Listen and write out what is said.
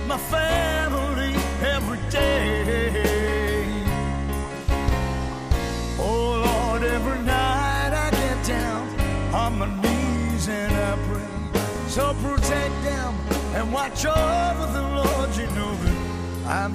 my family every day. Oh Lord, every night I get down on my knees and I pray. So protect them and watch over them, Lord. You know that I'm